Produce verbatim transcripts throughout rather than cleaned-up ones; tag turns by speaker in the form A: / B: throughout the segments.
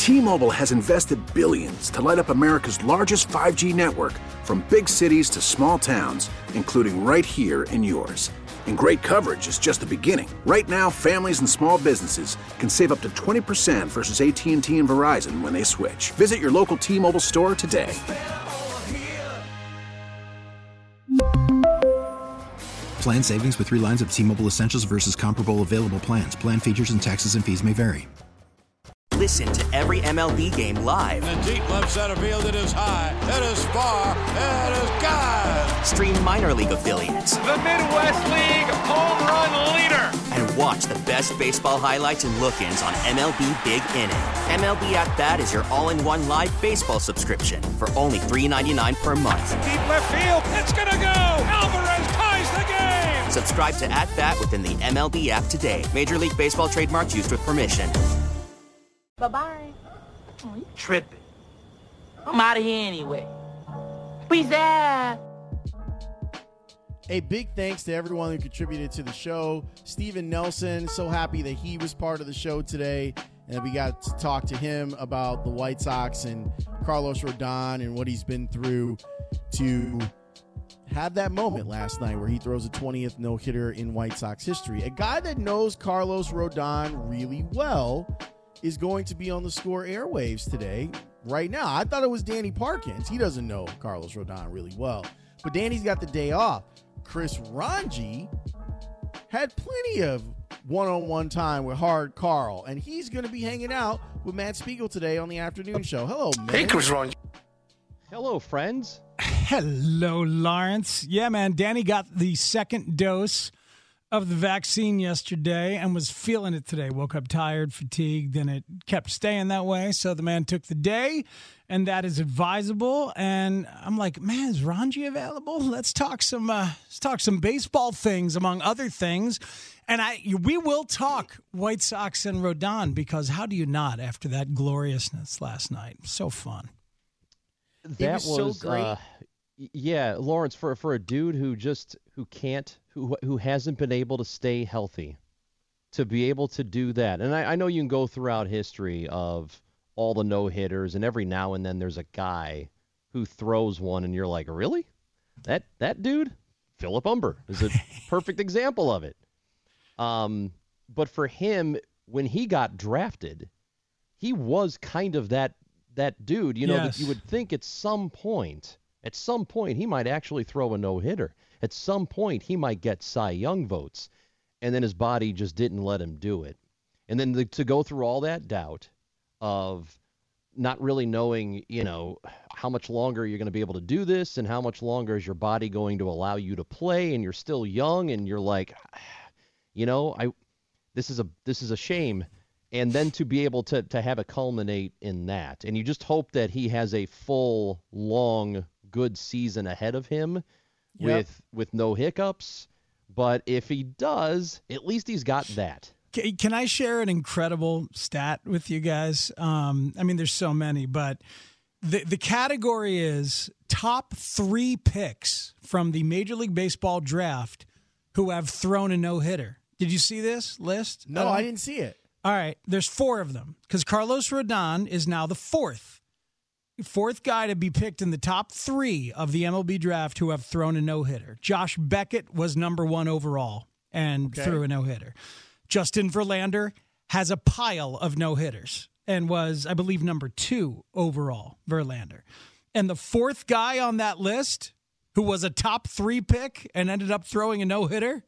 A: T-Mobile has invested billions to light up America's largest five G network, from big cities to small towns, including right here in yours. And great coverage is just the beginning. Right now, families and small businesses can save up to twenty percent versus A T and T and Verizon when they switch. Visit your local T-Mobile store today.
B: Plan savings with three lines of T-Mobile Essentials versus comparable available plans. Plan features and taxes and fees may vary.
C: Listen to every M L B game live.
D: In the deep left center field, it is high, it is far, it is gone.
C: Stream minor league affiliates.
E: The Midwest League home run leader.
C: And watch the best baseball highlights and look-ins on M L B Big Inning. M L B At Bat is your all-in-one live baseball subscription for only three dollars and ninety-nine cents per month.
E: Deep left field, it's gonna go. Alvarez ties the game.
C: Subscribe to At Bat within the M L B app today. Major League Baseball trademarks used with permission.
F: Bye-bye. Oh, you tripping. I'm out of here anyway. Peace out.
G: A big thanks to everyone who contributed to the show. Steven Nelson, so happy that he was part of the show today, and we got to talk to him about the White Sox and Carlos Rodon and what he's been through to have that moment last night where he throws a twentieth no-hitter in White Sox history. A guy that knows Carlos Rodon really well is going to be on the Score airwaves today, right now. I thought it was Danny Parkins. He doesn't know Carlos Rodon really well, but Danny's got the day off. Chris Ranji had plenty of one-on-one time with Hard Carl, and he's going to be hanging out with Matt Spiegel today on the afternoon show. Hello, man.
H: Hey, Chris Ranji.
I: Hello, friends.
J: Hello, Lawrence. Yeah, man, Danny got the second dose of the vaccine yesterday and was feeling it today. Woke up tired, fatigued, and it kept staying that way. So the man took the day, and that is advisable. And I'm like, man, is Ranji available? Let's talk some uh, let's talk some baseball things, among other things. And I we will talk White Sox and Rodon, because how do you not after that gloriousness last night? So fun.
I: That
G: it was, was so great.
I: Uh, yeah, Lawrence, for for a dude who just who can't who who hasn't been able to stay healthy, to be able to do that. And I, I know you can go throughout history of all the no-hitters, and every now and then there's a guy who throws one, and you're like, really? That that dude? Philip Humber is a perfect example of it. Um, but for him, when he got drafted, he was kind of that that dude, you know,
J: Yes.
I: that you would think at some point, at some point, he might actually throw a no-hitter. At some point, he might get Cy Young votes. And then his body just didn't let him do it. And then the, to go through all that doubt of not really knowing, you know, how much longer you're going to be able to do this and how much longer is your body going to allow you to play, and you're still young and you're like, you know, I this is a this is a shame. And then to be able to to have it culminate in that. And you just hope that he has a full, long, good season ahead of him
G: Yep.
I: with with no hiccups. But if he does, at least he's got that.
J: Can I share an incredible stat with you guys? Um, I mean, there's so many, but the the category is top three picks from the Major League Baseball draft who have thrown a no-hitter. Did you see this list?
G: No, I didn't see it.
J: All right, there's four of them, because Carlos Rodon is now the fourth. Fourth guy to be picked in the top three of the M L B draft who have thrown a no-hitter. Josh Beckett was number one overall and
G: Okay.
J: threw a no-hitter. Justin Verlander has a pile of no-hitters and was, I believe, number two overall, Verlander. And the fourth guy on that list who was a top three pick and ended up throwing a no-hitter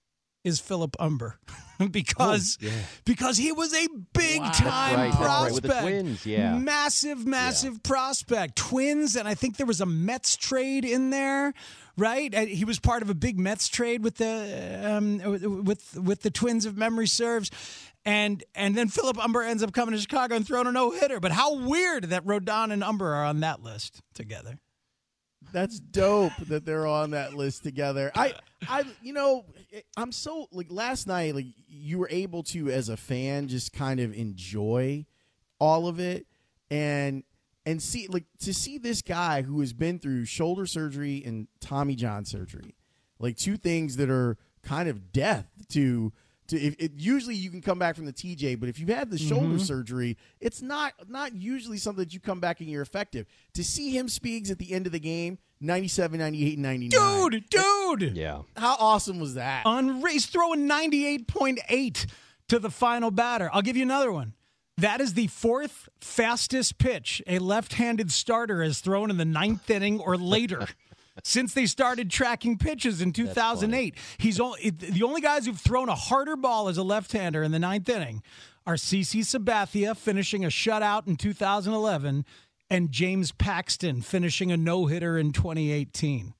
J: is Philip Humber. because
I: Oh, yeah.
J: because he was a big-time
I: That's right, that's right,
J: prospect.
I: with the Twins, yeah.
J: Massive, massive prospect. Twins, and I think there was a Mets trade in there, right? And he was part of a big Mets trade with the um, with with the Twins, if memory serves. And and then Philip Humber ends up coming to Chicago and throwing a no-hitter. But how weird that Rodon and Humber are on that list together.
G: That's dope that they're on that list together. I, I, you know, I'm so like last night, like you were able to, as a fan, just kind of enjoy all of it, and and see like to see this guy who has been through shoulder surgery and Tommy John surgery, like two things that are kind of death to To if it, usually you can come back from the T J, but if you've had the shoulder
J: Mm-hmm.
G: surgery, it's not not usually something that you come back and you're effective. To see him Speaks at the end of the game, ninety-seven, ninety-eight, and ninety-nine.
J: Dude, dude.
I: Yeah.
G: How awesome was that?
J: Unre- he's throwing ninety-eight point eight to the final batter. I'll give you another one. That is the fourth fastest pitch a left-handed starter has thrown in the ninth inning or later since they started tracking pitches in two thousand eight. He's only, the only guys who've thrown a harder ball as a left-hander in the ninth inning are CeCe Sabathia finishing a shutout in two thousand eleven and James Paxton finishing a no-hitter in twenty eighteen.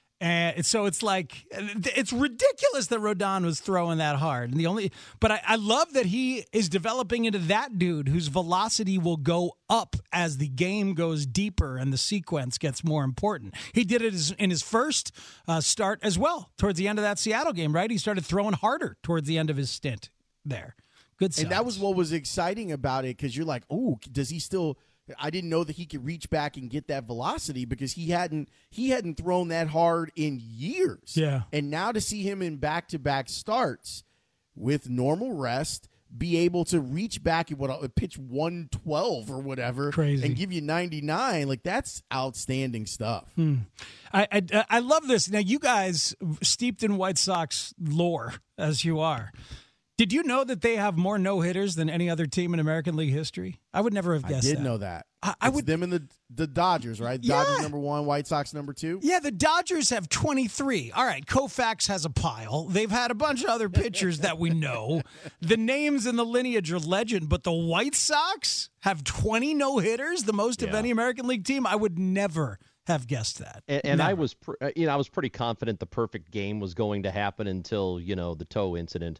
J: And so it's like, it's ridiculous that Rodon was throwing that hard. And the only, but I, I love that he is developing into that dude whose velocity will go up as the game goes deeper and the sequence gets more important. He did it in his first uh, start as well, towards the end of that Seattle game, right? He started throwing harder towards the end of his stint there. Good stuff.
G: And that was what was exciting about it, because you're like, oh, does he still... I didn't know that he could reach back and get that velocity, because he hadn't he hadn't thrown that hard in years.
J: Yeah.
G: And now to see him in back-to-back starts with normal rest, be able to reach back at what a pitch one twelve or whatever,
J: Crazy.
G: and give you ninety-nine, like that's outstanding stuff.
J: Hmm. I, I I love this. Now, you guys, steeped in White Sox lore as you are, did you know that they have more no-hitters than any other team in American League history? I would never have
G: I
J: guessed
G: did
J: that.
G: know that.
J: I, I
G: It's
J: would
G: them and the the Dodgers, right?
J: Yeah.
G: Dodgers number one, White Sox number two.
J: Yeah, the Dodgers have twenty-three. All right, Koufax has a pile. They've had a bunch of other pitchers that we know. The names in the lineage are legend, but the White Sox have twenty no-hitters, the most of
I: Yeah.
J: any American League team. I would never have guessed that.
I: And, and I
J: Never.
I: was, pr- uh, you know, I was pretty confident the perfect game was going to happen until, you know, the toe incident.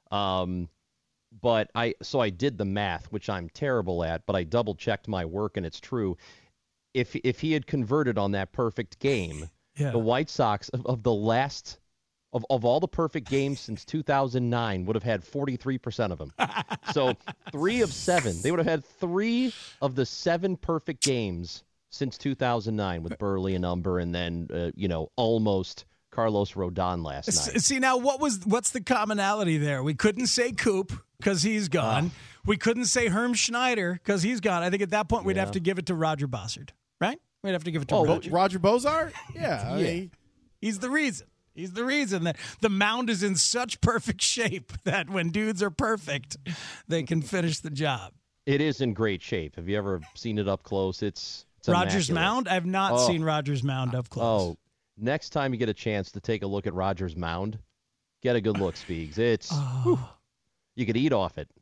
I: Um, but I, so I did the math, which I'm terrible at, but I double checked my work and it's true. If if he had converted on that perfect game,
J: Yeah.
I: the White Sox of, of the last of, of all the perfect games since two thousand nine would have had forty-three percent of them. So three of seven. They would have had three of the seven perfect games since two thousand nine with Burley and Umber, and then, uh, you know, almost Carlos Rodon last night.
J: S- See, now, what was what's the commonality there? We couldn't say Coop because he's gone. We couldn't say Herm Schneider because he's gone. I think at that point we'd
I: Yeah.
J: have to give it to Roger Bossard, right? We'd have to give it to
G: Oh,
J: Roger.
G: Roger Bozart? Yeah. I
J: Yeah.
G: mean,
J: He's the reason. He's the reason that the mound is in such perfect shape that when dudes are perfect, they can finish the job.
I: It is in great shape. Have you ever seen it up close? It's, it's
J: Rogers
I: immaculate.
J: Mound? I've not
I: Oh.
J: seen Rogers Mound up close.
I: Oh, next time you get a chance to take a look at Rogers Mound, get a good look, Speaks. It's whew, you could eat off it,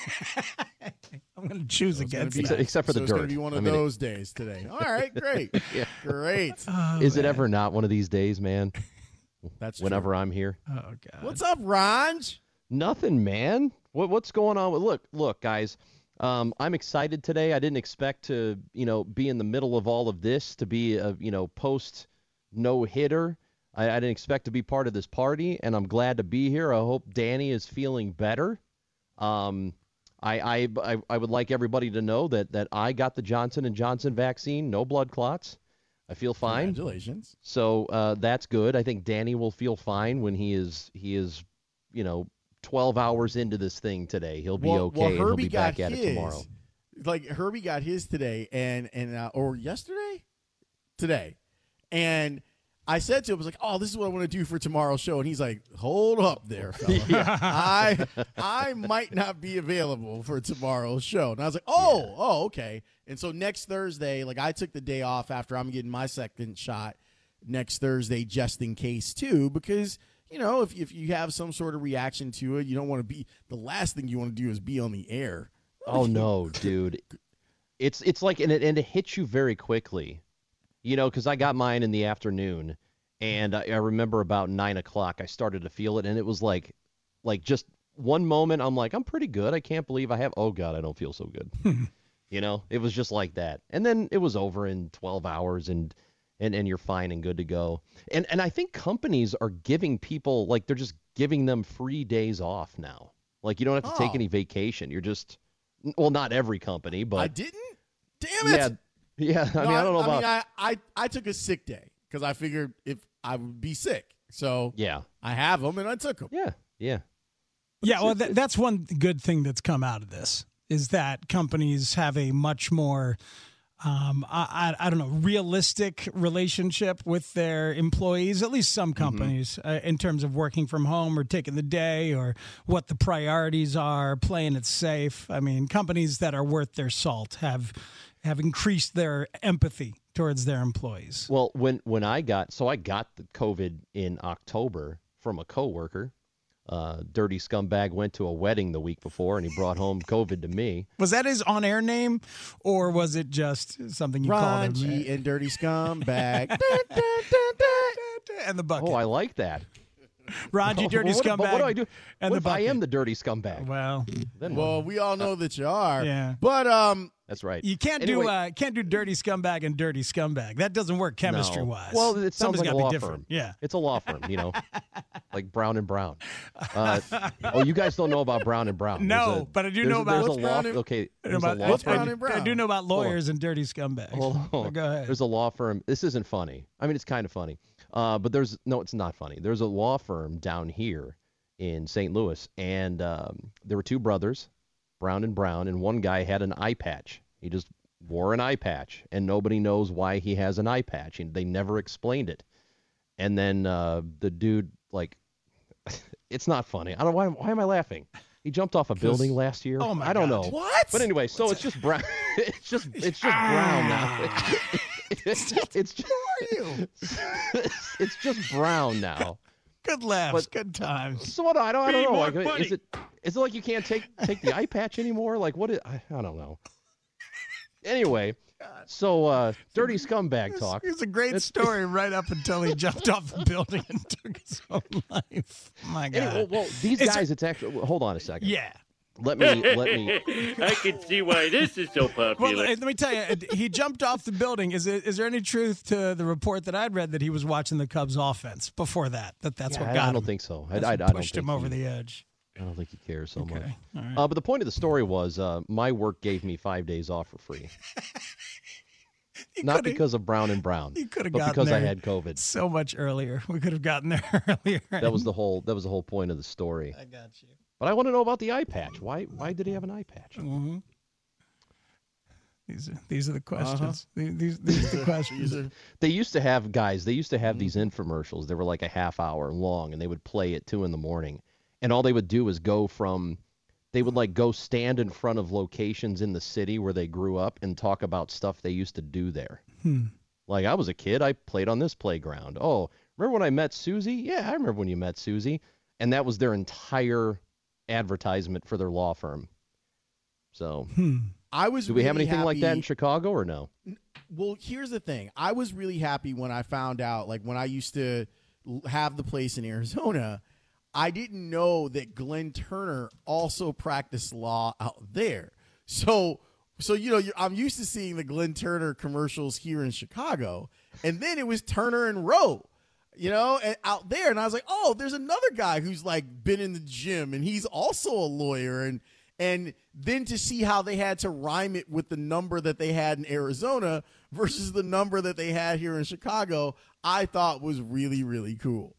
J: I'm going to choose
G: it's gonna
J: against
G: be-
J: that.
I: except, except for
G: so
I: the
G: it's
I: dirt.
G: going to be one of
I: I mean, it-
G: those days today. All right, great.
I: Yeah.
G: Great.
J: Oh,
I: is it
J: man.
I: ever not one of these days, man?
G: That's true.
I: Whenever I'm here,
J: Oh, God.
G: What's up, Ronj?
I: nothing, man. What what's going on? With, look, look, guys. Um, I'm excited today. I didn't expect to, you know, be in the middle of all of this, to be a, you know, post no hitter. I, I didn't expect to be part of this party, and I'm glad to be here. I hope Danny is feeling better. Um, I, I, I, I would like everybody to know that, that I got the Johnson and Johnson vaccine, no blood clots. I feel fine.
G: Congratulations.
I: So uh, that's good. I think Danny will feel fine when he is, he is, you know, twelve hours into this thing today. He'll be
G: well,
I: okay,
G: well,
I: and he'll
G: Herbie
I: be back
G: got
I: at
G: his.
I: it tomorrow.
G: Like Herbie got his today, and and uh, or yesterday, today, and I said to him, I was like, "Oh, this is what I want to do for tomorrow's show," and he's like, "Hold up, there, fella. I I might not be available for tomorrow's show." And I was like, "Oh, yeah. oh, okay." And so next Thursday, like I took the day off after I'm getting my second shot next Thursday, just in case too, because. You know, if if you have some sort of reaction to it, you don't want to be the last thing you want to do is be on the air.
I: Oh no, dude. It's it's like and it and it hits you very quickly. You know, because I got mine in the afternoon, and I, I remember about nine o'clock I started to feel it, and it was like, like just one moment I'm like I'm pretty good. I can't believe I have. Oh God, I don't feel so good. You know, it was just like that, and then it was over in twelve hours, and. And and you're fine and good to go. And and I think companies are giving people, like, they're just giving them free days off now. Like, you don't have to
G: Oh.
I: take any vacation. You're just, well, not every company, but.
G: I didn't? Damn it.
I: Yeah, yeah. I
G: No,
I: mean, I don't know
G: I
I: about.
G: mean, I, I, I took a sick day because I figured if I would be sick. So
I: yeah,
G: I have them, and I took them.
I: yeah, yeah.
J: Yeah, well, th- that's one good thing that's come out of this is that companies have a much more, um, I, I, I don't know, realistic relationship with their employees, at least some companies, mm-hmm. uh, in terms of working from home or taking the day or what the priorities are, playing it safe. I mean, companies that are worth their salt have have increased their empathy towards their employees.
I: Well, when, when I got, so I got the COVID in October from a coworker. Uh, dirty scumbag went to a wedding the week before, and he brought home COVID to me.
J: Was that his on-air name, or was it just something you called him?
G: Raunchy and dirty scumbag.
J: And the bucket.
I: Oh, I like that.
J: Raunchy, dirty
I: what,
J: scumbag.
I: What, what do I do?
J: And
I: what
J: the
I: if I
J: bucket?
I: am the dirty scumbag?
J: Well,
I: then
G: well,
I: what?
G: we all know that you are.
J: Yeah.
G: But um,
I: that's right.
J: You can't
I: anyway,
J: do uh, can't do dirty scumbag and dirty scumbag. That doesn't work chemistry
I: no.
J: wise.
I: Well, it sounds
J: Something's
I: like a
J: gotta
I: law
J: be different.
I: firm.
J: Yeah,
I: it's a law firm. You know, like Brown and Brown. Uh, oh, you guys don't know about Brown and Brown?
J: No,
I: a,
J: but I do know about
I: there's a law.
G: and,
I: okay, there's
J: about,
I: a law
G: what's
I: firm.
G: Brown and Brown?
J: I do know about lawyers and dirty scumbags.
I: Hold on.
J: Go ahead.
I: There's a law firm. This isn't funny. I mean, it's kind of funny. Uh, but there's no, it's not funny. There's a law firm down here in Saint Louis, and um, there were two brothers, Brown and Brown, and one guy had an eye patch. He just wore an eye patch, and nobody knows why he has an eye patch, and they never explained it. And then uh, the dude, like, it's not funny. I don't. Why? Why am I laughing? He jumped off a building last year.
J: Oh my
I: I don't
J: God.
I: know.
G: What?
I: But anyway, so
J: What's
I: it's just brown. It's just it's just brown now. It's just, it's just,
J: Who are you?
I: it's just brown now.
J: Good laughs,
I: But-
J: good times.
I: So what? I don't. I don't
E: Be
I: know.
E: more
I: Like,
E: funny.
I: is it is it like you can't take take the eye patch anymore? Like what? Is, I, I don't know. Anyway, so uh, dirty scumbag talk.
J: It's a great story right up until he jumped off a building and took his own life. My God.
I: Anyway, well, well, these
J: Is
I: guys, it's actually. Well, hold on a second.
J: Yeah.
I: Let me let me.
E: I can see why this is so
J: Well,
E: popular.
J: let me tell you, he jumped off the building. Is it, is there any truth to the report that I'd read that he was watching the Cubs offense before that? That that's
I: Yeah,
J: what
I: I,
J: got
I: I
J: him.
I: don't think so. I,
J: That's
I: I, I
J: what
I: don't
J: pushed
I: think
J: him over
I: he-
J: the edge.
I: I don't think he cares so
J: Okay.
I: much.
J: All right.
I: Uh, but the point of the story was uh, my work gave me five days off for free. Not
J: coulda-
I: because of Brown and Brown,
J: You could have
I: but
J: gotten
I: because
J: there
I: I had COVID.
J: so much earlier. We could have gotten there earlier.
I: That was the whole. That was the whole point of the story.
J: I got you.
I: But I want to know about the eye patch. Why? Why did he have an eye patch?
J: Mm-hmm. These are these are the questions. These, these these are the questions.
G: These are-
I: They used to have guys. They used to have
J: Mm-hmm.
I: these infomercials. They were like a half hour long, and they would play at two in the morning. And all they would do is go from. They would like go stand in front of locations in the city where they grew up and talk about stuff they used to do there.
J: Hmm.
I: Like I was a kid, I played on this playground. Oh, remember when I met Susie? Yeah, I remember when you met Susie. And that was their entire advertisement for their law firm. So,
J: Hmm.
G: I was.
I: do we have
G: really
I: anything like that in
G: happy-
I: Chicago or no?
G: Well, here's the thing. I was really happy when I found out, like when I used to l- have the place in Arizona, I didn't know that Glenn Turner also practiced law out there. So, so you know, you're, I'm used to seeing the Glenn Turner commercials here in Chicago, and then it was Turner and Rowe, you know, and out there, and I was like, oh, there's another guy who's like been in the gym, and he's also a lawyer, and and then to see how they had to rhyme it with the number that they had in Arizona versus the number that they had here in Chicago, I thought was really, really cool.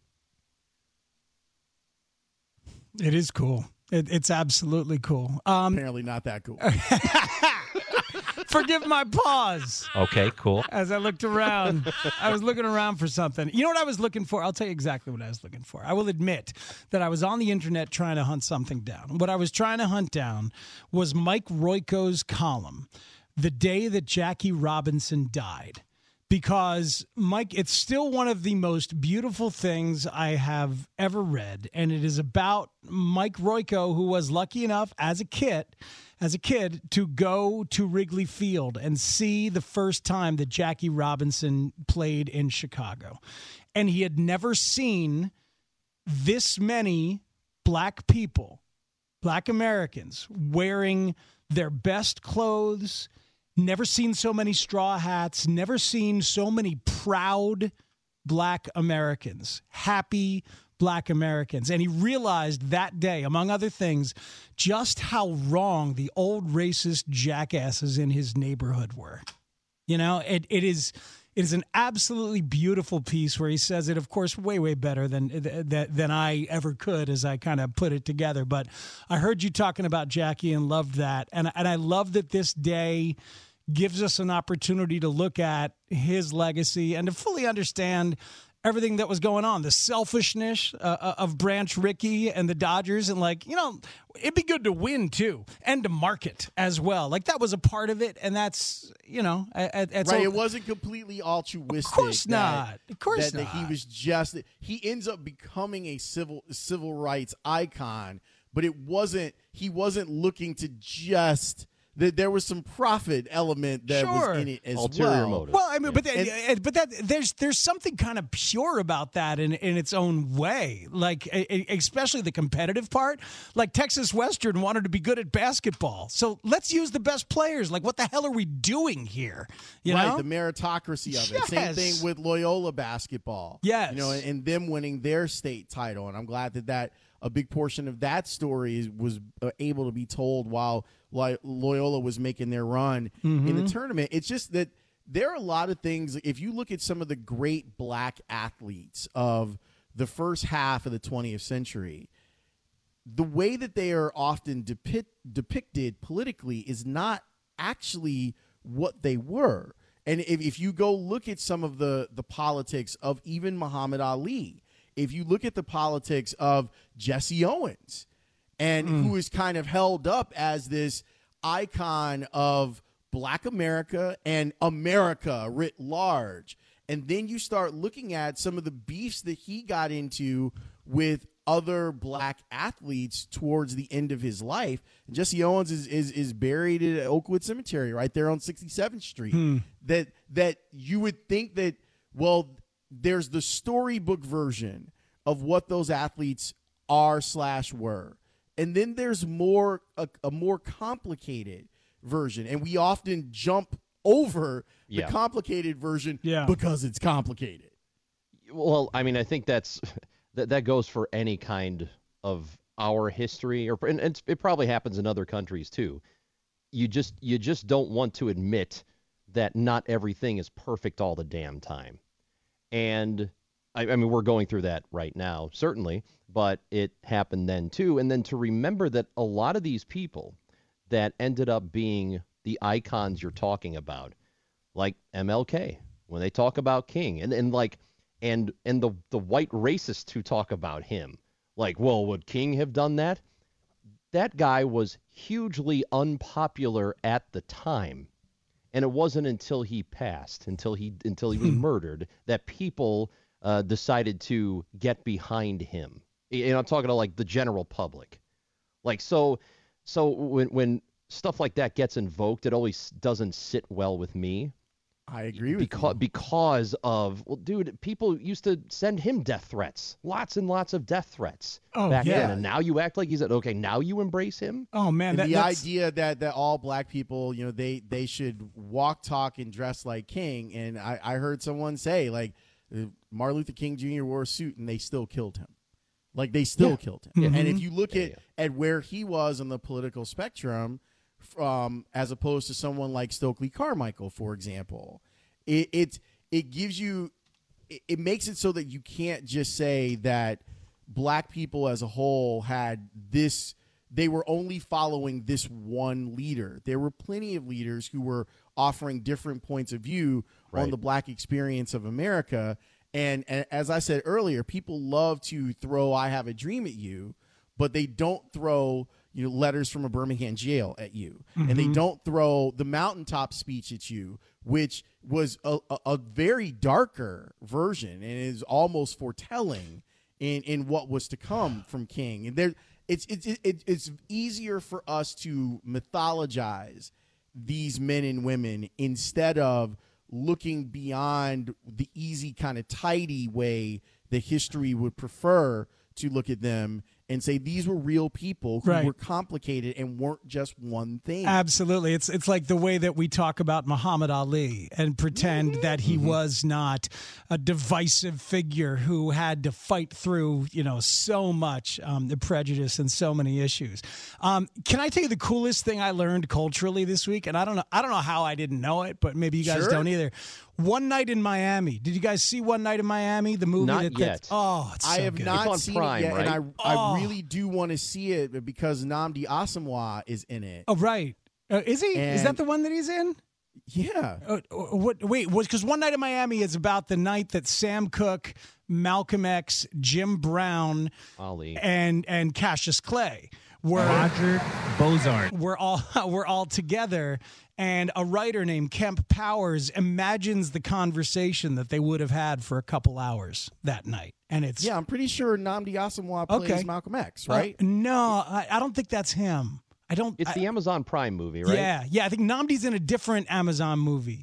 J: It is cool. It, it's absolutely cool. Um,
G: Apparently not that cool.
J: forgive my pause.
H: Okay, cool.
J: As I looked around, I was looking around for something. You know what I was looking for? I'll tell you exactly what I was looking for. I will admit that I was on the internet trying to hunt something down. What I was trying to hunt down was Mike Royko's column, The Day That Jackie Robinson Died. Because, Mike, it's still one of the most beautiful things I have ever read, and it is about Mike Royko, who was lucky enough as a kid, as a kid, to go to Wrigley Field and see the first time that Jackie Robinson played in Chicago. And he had never seen this many black people, black Americans, wearing their best clothes. Never seen so many straw hats, never seen so many proud black Americans, happy black Americans. And he realized that day, among other things, just how wrong the old racist jackasses in his neighborhood were. You know, it, it is It is an absolutely beautiful piece where he says it, of course, way, way better than than I ever could as I kind of put it together. But I heard you talking about Jackie and loved that. And, and I love that this day gives us an opportunity to look at his legacy and to fully understand everything that was going on, the selfishness uh, of Branch Rickey and the Dodgers. And, like, you know, it'd be good to win, too, and to market as well. Like, that was a part of it, and that's, you know. At, at
G: right,
J: so,
G: it wasn't completely altruistic.
J: Of course
G: that,
J: not. Of course
G: that,
J: not.
G: That he was just, he ends up becoming a civil civil rights icon, but it wasn't, he wasn't looking to just... There was some profit element that
J: sure.
G: was in it as
I: Ulterior
G: well.
I: motive.
J: Well, I mean,
I: yeah.
J: but that,
G: and,
J: but that there's there's something kind of pure about that in in its own way. Like, especially the competitive part. Like, Texas Western wanted to be good at basketball, so let's use the best players. Like, what the hell are we doing here? You
G: right,
J: know?
G: the meritocracy of it.
J: Yes.
G: Same thing with Loyola basketball.
J: Yes,
G: you know, and, and them winning their state title, and I'm glad that that a big portion of that story was able to be told while Loyola was making their run mm-hmm. in the tournament. It's just that there are a lot of things. If you look at some of the great black athletes of the first half of the twentieth century, the way that they are often depict, depicted politically is not actually what they were. And if, if you go look at some of the, the politics of even Muhammad Ali, if you look at the politics of Jesse Owens, and mm. who is kind of held up as this icon of Black America and America writ large. And then you start looking at some of the beefs that he got into with other black athletes towards the end of his life. And Jesse Owens is, is, is buried at Oakwood Cemetery right there on sixty-seventh Street. Hmm. That, that you would think that, well, there's the storybook version of what those athletes are slash were. And then there's more a, a more complicated version, and we often jump over
I: yeah.
G: the complicated version
J: yeah.
G: because it's complicated.
I: Well, I mean, I think that's that that goes for any kind of our history, or and it's, it probably happens in other countries too. You just you just don't want to admit that not everything is perfect all the damn time, and I, I mean we're going through that right now, certainly. But it happened then, too. And then to remember that a lot of these people that ended up being the icons you're talking about, like M L K, when they talk about King, and, and like, and and the, the white racists who talk about him, like, well, would King have done that? That guy was hugely unpopular at the time. And it wasn't until he passed, until he, until he was murdered, that people uh, decided to get behind him. You know, I'm talking to like the general public. Like, so, so when, when stuff like that gets invoked, it always doesn't sit well with me.
G: I agree with
I: because,
G: you.
I: Because of, well, dude, people used to send him death threats, lots and lots of death threats
J: oh,
I: back
J: yeah.
I: then. And now you act like he's, okay, now you embrace him?
J: Oh, man.
G: That, the
J: that's...
G: idea that, that all black people, you know, they, they should walk, talk, and dress like King. And I, I heard someone say, like, Martin Luther King Junior wore a suit and they still killed him. Like, they still
I: yeah.
G: killed him.
J: Mm-hmm.
G: And if you look
I: yeah,
G: at,
I: yeah.
G: at where he was on the political spectrum, um, as opposed to someone like Stokely Carmichael, for example, it it, it gives you it, it makes it so that you can't just say that black people as a whole had this, they were only following this one leader. There were plenty of leaders who were offering different points of view right. on the black experience of America. And, and as I said earlier, people love to throw "I have a dream" at you, but they don't throw, you know, letters from a Birmingham jail at you. Mm-hmm. And they don't throw the mountaintop speech at you, which was a, a, a very darker version and is almost foretelling in, in what was to come from King. And there, it's, it's, it, it's easier for us to mythologize these men and women instead of looking beyond the easy kind of tidy way that history would prefer to look at them and say these were real people who
J: right.
G: were complicated and weren't just one thing.
J: Absolutely. It's it's like the way that we talk about Muhammad Ali and pretend mm-hmm. that he mm-hmm. was not a divisive figure who had to fight through, you know, so much um, the prejudice and so many issues. Um, can I tell you the coolest thing I learned culturally this week? And I don't know, I don't know how I didn't know it, but maybe you guys
G: sure.
J: don't either. One Night in Miami. Did you guys see One Night in Miami? The movie
I: Not
J: that,
I: yet.
J: That's, oh, it's so
G: I have
J: good.
G: not
I: It's on
G: seen
I: Prime,
G: it yet,
I: right?
G: and I
J: Oh.
G: I really do want to see it because Nnamdi Asomugha is in it.
J: Oh, right. Uh, is he? Is
G: And-
J: that the one that he's in?
G: Yeah.
J: Uh, what? Wait, was because One Night in Miami is about the night that Sam Cooke, Malcolm X, Jim Brown,
I: Ali.
J: and and Cassius Clay were
H: Roger Bozart.
J: we're all we're all together, and a writer named Kemp Powers imagines the conversation that they would have had for a couple hours that night, and it's
G: Yeah, I'm pretty sure Nnamdi Asomugha plays
J: Okay.
G: Malcolm X,
J: uh,
G: right?
J: no, I, I don't think that's him. I don't.
I: It's
J: I-
I: the Amazon Prime movie, right?
J: Yeah, yeah. I think Nnamdi's in a different Amazon movie.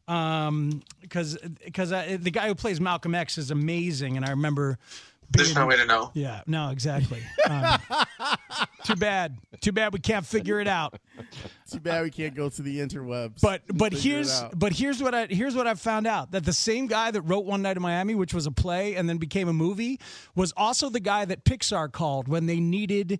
J: Um, because because the guy who plays Malcolm X is amazing, and I remember.
K: There's no way to know.
J: Yeah, no, exactly. Um, too bad. Too bad we can't figure it out.
G: Too bad we can't go to the interwebs.
J: But but
G: and figure it
J: here's
G: out.
J: but here's what I here's what I found out, that the same guy that wrote One Night in Miami, which was a play and then became a movie, was also the guy that Pixar called when they needed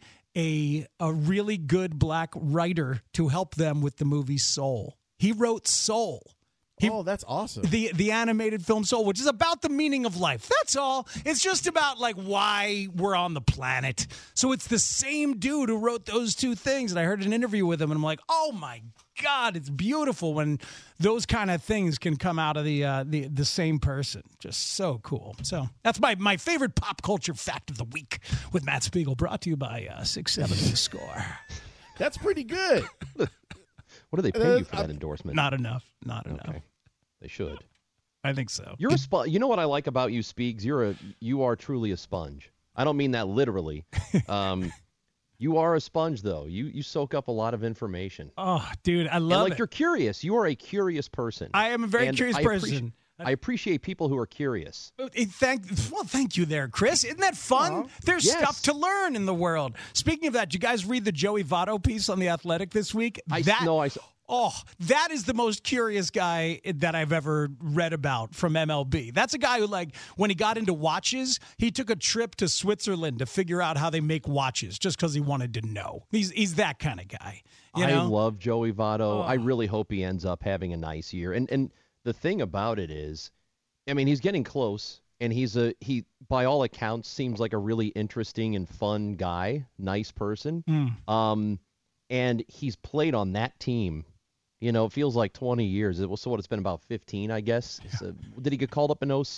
J: a a really good black writer to help them with the movie Soul. He wrote Soul. He-
G: oh, that's awesome.
J: The the animated film Soul, which is about the meaning of life. That's all. It's just about like why we're on the planet. So it's the same dude who wrote those two things. And I heard an interview with him, and I'm like, oh my God, it's beautiful when those kind of things can come out of the uh, the the same person. Just so cool. So that's my my favorite pop culture fact of the week with Matt Spiegel, brought to you by uh, six seven The Score.
G: That's pretty good.
I: What do they pay you for that endorsement?
J: Not enough. Not enough.
I: Okay. They should.
J: I think so.
I: You're a sponge. You know what I like about you, Speegs? You're a you are truly a sponge. I don't mean that literally. Um, you are a sponge, though. You you soak up a lot of information.
J: Oh, dude, I
I: And,
J: love
I: like
J: it.
I: you're curious. You are a curious person.
J: I am a very
I: And
J: curious
I: I
J: person.
I: appreci- I appreciate people who are curious.
J: It- Thank well, thank you there, Chris. Isn't that fun?
G: Aw.
J: There's
I: Yes.
J: stuff to learn in the world. Speaking of that, did you guys read the Joey Votto piece on The Athletic this week?
I: I
J: that,
I: know. I saw.
J: Oh, that is the most curious guy that I've ever read about from M L B. That's a guy who, like, when he got into watches, he took a trip to Switzerland to figure out how they make watches just because he wanted to know. He's he's that kind of guy. You
I: I
J: know?
I: love Joey Votto.
J: Oh.
I: I really hope he ends up having a nice year. And and the thing about it is, I mean, he's getting close, and he's a he by all accounts seems like a really interesting and fun guy, nice person.
J: Mm.
I: Um, and he's played on that team. You know, it feels like twenty years. It was so what it's been about fifteen, I guess. So, did he get called up in oh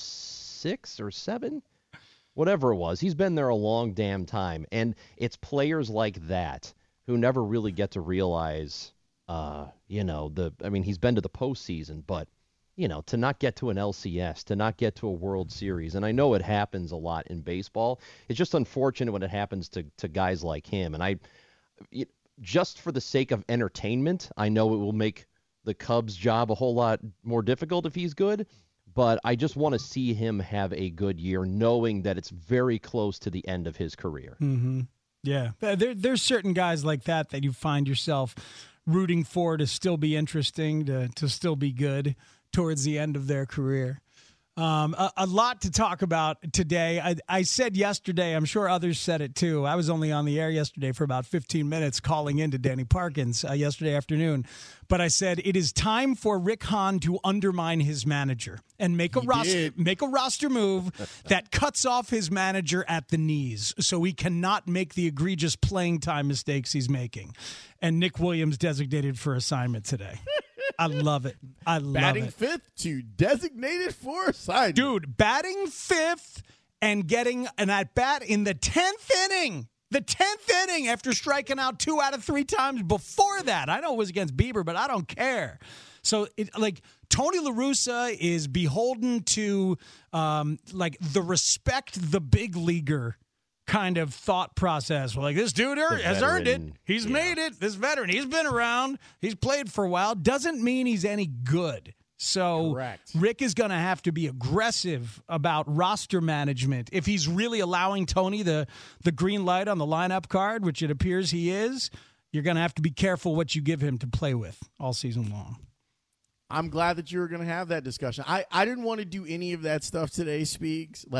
I: six or seven? Whatever it was. He's been there a long damn time. And it's players like that who never really get to realize, uh, you know, the, I mean, he's been to the postseason, but, you know, to not get to an L C S, to not get to a World Series. And I know it happens a lot in baseball. It's just unfortunate when it happens to, to guys like him. And I, it, just for the sake of entertainment, I know it will make the Cubs' job a whole lot more difficult if he's good, but I just want to see him have a good year, knowing that it's very close to the end of his career.
J: Mm-hmm. Yeah. There, there's certain guys like that that you find yourself rooting for to still be interesting, to, to still be good towards the end of their career. Um, a, a lot to talk about today. I, I said yesterday, I'm sure others said it too. I was only on the air yesterday for about fifteen minutes calling in to Danny Parkins uh, yesterday afternoon. But I said it is time for Rick Hahn to undermine his manager and make a
G: He
J: roster
G: did.
J: make a roster move that cuts off his manager at the knees so he cannot make the egregious playing time mistakes he's making. And Nick Williams designated for assignment today. I love it. I love
G: Batting
J: it.
G: fifth to designated for assignment.
J: Dude, batting fifth and getting an at bat in the tenth inning. The tenth inning after striking out two out of three times before that. I know it was against Bieber, but I don't care. So, it, like, Tony La Russa is beholden to, um, like, the respect the big leaguer kind of thought process. Well, like, this dude er- has earned it. He's
I: yeah.
J: made it. This veteran, he's been around. He's played for a while. Doesn't mean he's any good. So
G: Correct.
J: Rick is going to have to be aggressive about roster management. If he's really allowing Tony the, the green light on the lineup card, which it appears he is, you're going to have to be careful what you give him to play with all season long.
G: I'm glad that you were going to have that discussion. I, I didn't want to do any of that stuff today, Speaks. Like,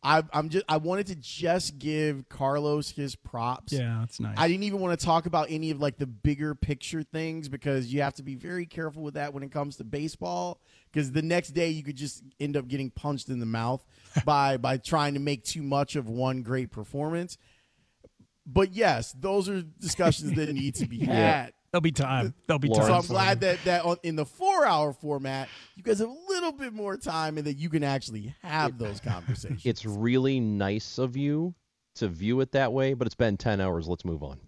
G: I, I'm just I wanted to just give Carlos his props.
J: Yeah, that's nice.
G: I didn't even want to talk about any of like the bigger picture things because you have to be very careful with that when it comes to baseball. Because the next day you could just end up getting punched in the mouth by by trying to make too much of one great performance. But yes, those are discussions that need to be had.
J: Yeah. There'll be time. There'll be time.
G: So I'm glad that that on, in the four-hour format, you guys have a little bit more time and that you can actually have those conversations.
I: It's really nice of you to view it that way, but it's been ten hours. Let's move on.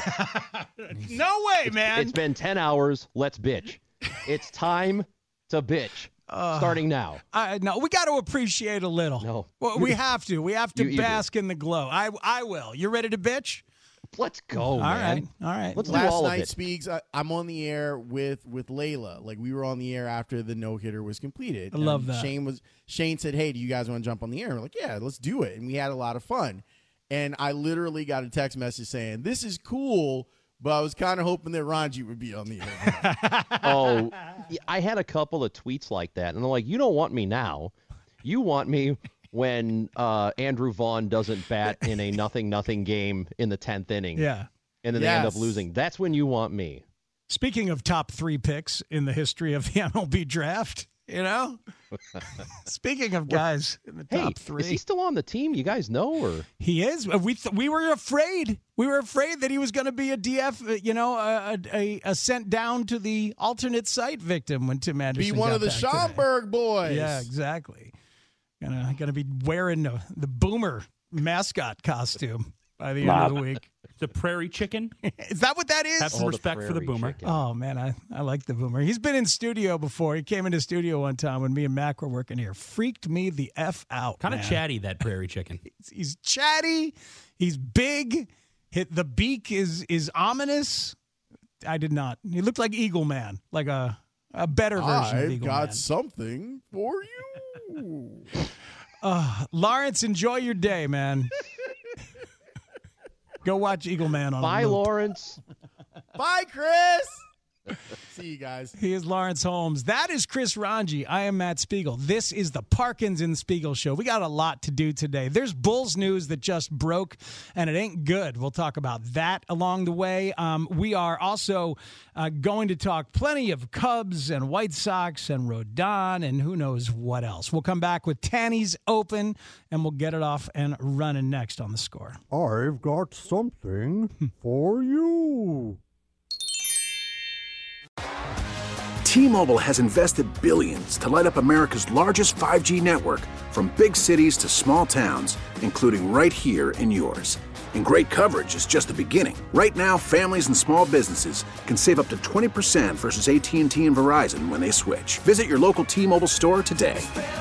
J: No way, man.
I: It's been ten hours. Let's bitch. It's time to bitch. Uh, starting now.
J: I, no, we got to appreciate a little.
I: No.
J: Well, we have to. We have to
I: You- you
J: bask in the glow. I I will. You ready to bitch?
I: Let's go,
J: All
I: man.
J: right. All right.
I: Let's do
G: Last
I: all of
G: night,
I: it.
G: Speaks, I, I'm on the air with with Layla. Like we were on the air after the no hitter was completed.
J: I love
G: And
J: that.
G: Shane was Shane said, "Hey, do you guys want to jump on the air?" And we're like, "Yeah, let's do it." And we had a lot of fun. And I literally got a text message saying, "This is cool, but I was kind of hoping that Ranji would be on the air."
I: Oh, yeah, I had a couple of tweets like that, and I'm like, you don't want me now. You want me when uh, Andrew Vaughn doesn't bat in a nothing-nothing game in the tenth inning.
J: Yeah.
I: And then they end up
G: Yes.
I: losing. That's when you want me.
J: Speaking of top three picks in the history of the M L B draft, you know? Speaking of guys in the
I: Hey,
J: top three.
I: is he still on the team? You guys know? Or
J: He is. We th- we were afraid. We were afraid that he was going to be a D F, uh, you know, a, a, a sent down to the alternate site victim when Tim Anderson
G: Be one
J: got
G: of the
J: back today.
G: Schomburg boys.
J: Yeah, exactly. Gonna gonna be wearing the, the Boomer mascot costume by the end of the week.
K: The prairie chicken.
J: Is that what that is?
K: Have some
I: Oh, the
K: respect for the
I: prairie
K: boomer.
I: chicken.
J: Oh, man, I, I like the Boomer. He's been in studio before. He came into studio one time when me and Mac were working here. Freaked me the F out,
K: Kind of
J: man.
K: chatty, that prairie chicken.
J: He's, he's chatty. He's big. Hit the beak is is ominous. I did not. He looked like Eagle Man, like a, a better version of
G: I've
J: Eagle
G: got
J: Man.
G: something for you.
J: Uh, Lawrence, enjoy your day, man. Go watch Eagle Man on
I: bye,
J: loop.
I: Lawrence.
G: Bye, Chris. See you guys.
J: He is Lawrence Holmes. That is Chris Ranji. I am Matt Spiegel. This is the Parkins and Spiegel Show. We got a lot to do today. There's Bulls news that just broke, and it ain't good. We'll talk about that along the way. Um, we are also uh, going to talk plenty of Cubs and White Sox and Rodon and who knows what else. We'll come back with Tanny's Open, and we'll get it off and running next on The Score.
L: I've got something for you.
A: T-Mobile has invested billions to light up America's largest five G network, from big cities to small towns, including right here in yours. And great coverage is just the beginning. Right now, families and small businesses can save up to twenty percent versus A T and T and Verizon when they switch. Visit your local T-Mobile store today.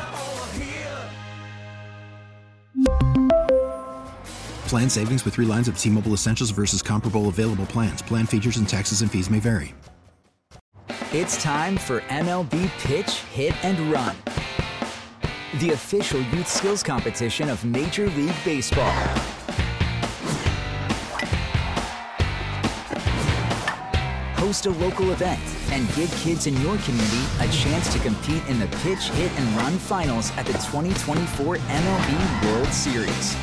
B: Plan savings with three lines of T-Mobile Essentials versus comparable available plans. Plan features and taxes and fees may vary.
M: It's time for M L B Pitch, Hit, and Run, the official youth skills competition of Major League Baseball. Host a local event and give kids in your community a chance to compete in the Pitch, Hit, and Run finals at the twenty twenty-four M L B World Series.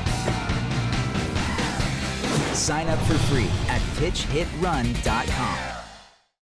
M: Sign up for free at pitch hit run dot com.